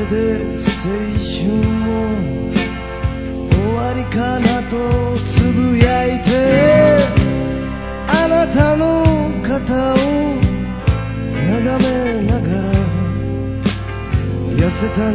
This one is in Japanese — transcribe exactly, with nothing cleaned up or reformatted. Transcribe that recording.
れで青春も終わりかなとつぶやいて、あなたの肩を眺めながら痩せた